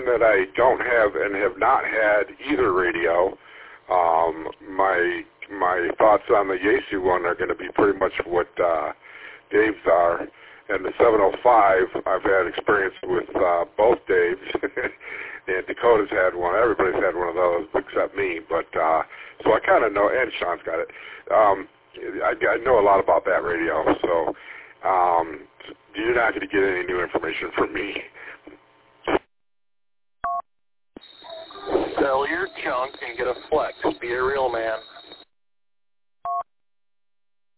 being that I don't have and have not had either radio, my thoughts on the Yaesu one are going to be pretty much what Dave's are. And the 705, I've had experience with both Daves, and Dakota's had one. Everybody's had one of those except me. But so I kind of know, and Sean's got it. I know a lot about that radio, so you're not going to get any new information from me. Sell your junk and get a Flex. Be a real man.